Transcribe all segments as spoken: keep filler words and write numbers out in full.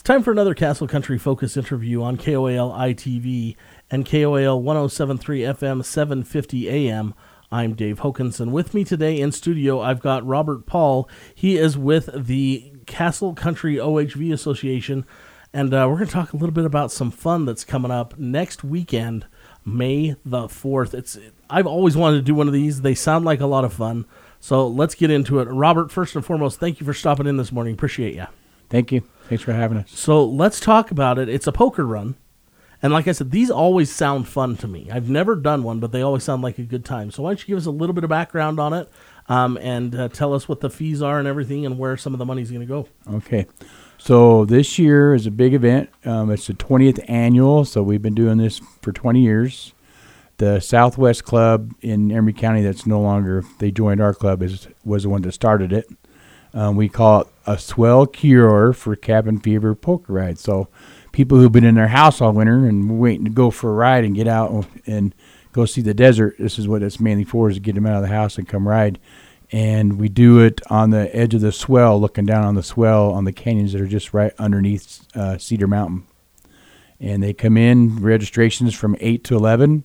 time for another Castle Country Focus interview on K O A L I T V and K O A L one oh seven point three F M, seven fifty A M. I'm Dave Hokanson. With me today in studio, I've got Robert Paul. He is with the Castle Country O H V Association, and uh, we're going to talk a little bit about some fun that's coming up next weekend, May the fourth. It's I've always wanted to do one of these. They sound like a lot of fun, so let's get into it. Robert, first and foremost, thank you for stopping in this morning. Appreciate you. Thank you. Thanks for having us. So let's talk about it. It's a poker run. And like I said, these always sound fun to me. I've never done one, but they always sound like a good time. So why don't you give us a little bit of background on it um, and uh, tell us what the fees are and everything and where some of the money's going to go. Okay. So this year is a big event. Um, it's the twentieth annual, so we've been doing this for twenty years. The Southwest Club in Emery County that's no longer, they joined our club, is was the one that started it. Um, we call it a swell cure for cabin fever poker ride. So people who've been in their house all winter and waiting to go for a ride and get out and go see the desert, this is what it's mainly for, is to get them out of the house and come ride. And we do it on the edge of the swell, looking down on the swell on the canyons that are just right underneath uh, Cedar Mountain. And they come in, registrations from eight to eleven,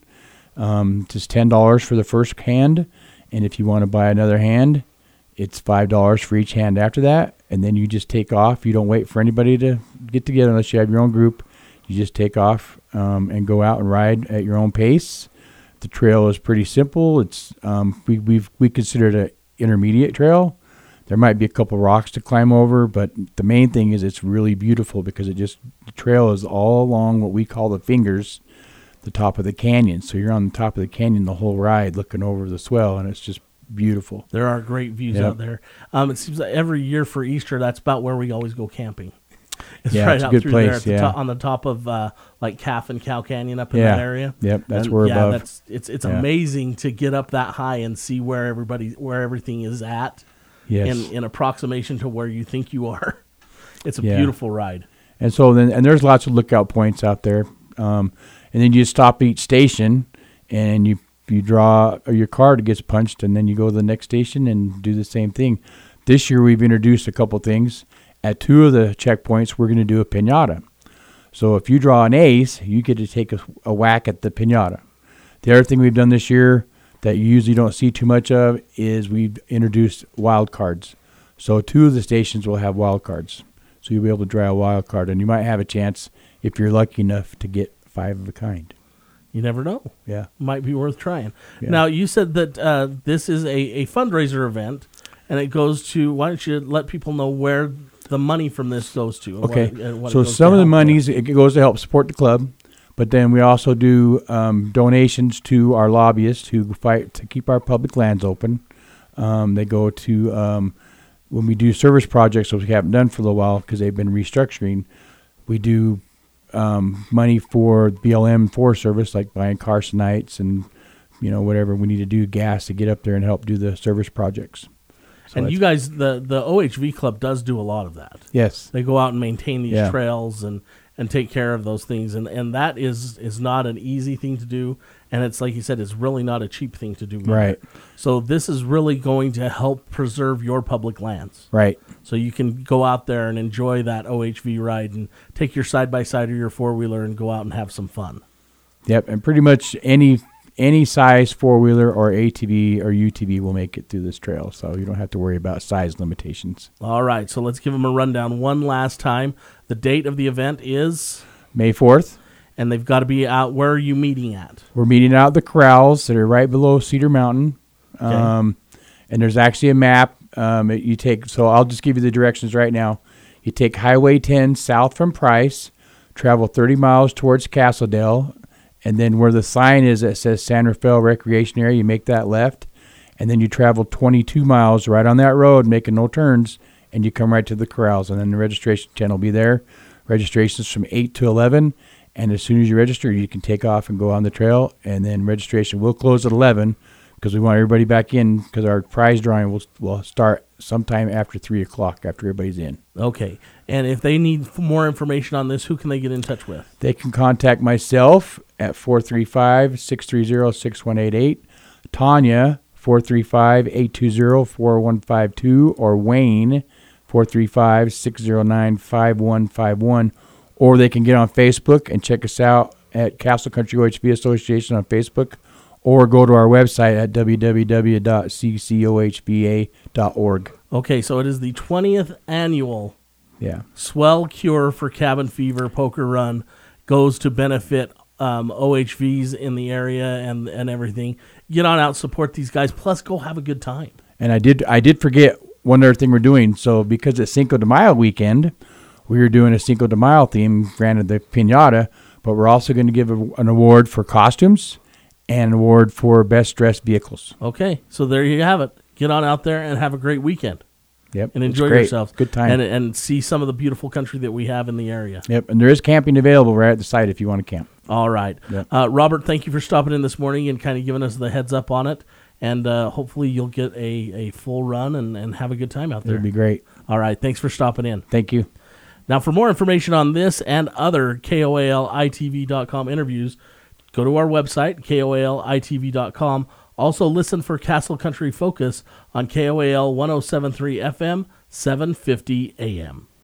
um, just ten dollars for the first hand. And if you want to buy another hand, it's five dollars for each hand after that. And then you just take off. You don't wait for anybody to get together unless you have your own group. You just take off um, and go out and ride at your own pace. The trail is pretty simple. It's um, we we've, we consider it an intermediate trail. There might be a couple rocks to climb over, but the main thing is it's really beautiful because it just the trail is all along what we call the fingers, the top of the canyon. So you're on the top of the canyon the whole ride, looking over the swell, and it's just beautiful. There are great views yep. out there. Um, it seems like every year for Easter, that's about where we always go camping. It's yeah, right it's a out good through place. there at the yeah. top, on the top of uh, like Calf and Cow Canyon up in yeah. that area. Yep, that's and where yeah, above. That's it's it's yeah. amazing to get up that high and see where everybody where everything is at. Yes. In in approximation to where you think you are. It's a yeah. beautiful ride. And so then and there's lots of lookout points out there. Um, and then you stop each station and you you draw your card gets punched, and then you go to the next station and do the same thing. This year we've introduced a couple things. At two of the checkpoints, we're going to do a piñata. So if you draw an ace, you get to take a, a whack at the piñata. The other thing we've done this year that you usually don't see too much of is we've introduced wild cards. So two of the stations will have wild cards. So you'll be able to draw a wild card, and you might have a chance, if you're lucky enough, to get five of a kind. You never know. Yeah. Might be worth trying. Yeah. Now, you said that uh, this is a, a fundraiser event, and it goes to, why don't you let people know where the money from this goes to? And Okay. What, and what so it goes some to of the help monies, with. it goes to help support the club, but then we also do um, donations to our lobbyists who fight to keep our public lands open. Um, they go to, um, when we do service projects, which we haven't done for a little while because they've been restructuring, we do Um, money for B L M Forest Service, like buying Carsonites and, you know, whatever we need to do, gas to get up there and help do the service projects. So and you guys, the, the O H V Club does do a lot of that. Yes. They go out and maintain these Yeah. trails and, and take care of those things. And, and that is, is not an easy thing to do. And it's like you said, it's really not a cheap thing to do. Either. Right. So this is really going to help preserve your public lands. Right. So you can go out there and enjoy that O H V ride and take your side-by-side or your four-wheeler and go out and have some fun. Yep. And pretty much any any size four-wheeler or A T V or U T V will make it through this trail. So you don't have to worry about size limitations. All right. So let's give them a rundown one last time. The date of the event is? May fourth. And they've got to be out. Where are you meeting at? We're meeting out at the corrals that are right below Cedar Mountain. Okay. Um, and there's actually a map. Um, it, you take. So I'll just give you the directions right now. You take Highway ten south from Price, travel thirty miles towards Castledale, and then where the sign is that says San Rafael Recreation Area, you make that left, and then you travel twenty-two miles right on that road, making no turns, and you come right to the corrals, and then the registration tent will be there. Registration's from eight to eleven. And as soon as you register, you can take off and go on the trail. And then registration will close at eleven because we want everybody back in because our prize drawing will will start sometime after three o'clock after everybody's in. Okay. And if they need more information on this, who can they get in touch with? They can contact myself at four three five, six three zero, six one eight eight, Tanya, four three five, eight two zero, four one five two, or Wayne, four three five, six zero nine, five one five one. Or they can get on Facebook and check us out at Castle Country O H V Association on Facebook, or go to our website at w w w dot c c o h v a dot org. Okay, so it is the twentieth annual Yeah. Swell Cure for Cabin Fever Poker Run. Goes to benefit um, O H Vs in the area and, and everything. Get on out, support these guys, plus go have a good time. And I did I did forget one other thing we're doing. So because it's Cinco de Mayo weekend, we are doing a Cinco de Mayo theme, granted the piñata, but we're also going to give a, an award for costumes and an award for best dressed vehicles. Okay, so there you have it. Get on out there and have a great weekend. Yep. And enjoy great. yourselves. Good time. And, and see some of the beautiful country that we have in the area. Yep. And there is camping available right at the site if you want to camp. All right. Yep. Uh, Robert, thank you for stopping in this morning and kind of giving us the heads up on it. And uh, hopefully you'll get a, a full run and, and have a good time out there. It'd be great. All right. Thanks for stopping in. Thank you. Now, for more information on this and other K O A L I T V dot com interviews, go to our website, K O A L I T V dot com. Also, listen for Castle Country Focus on K O A L one oh seven point three F M, seven fifty A M.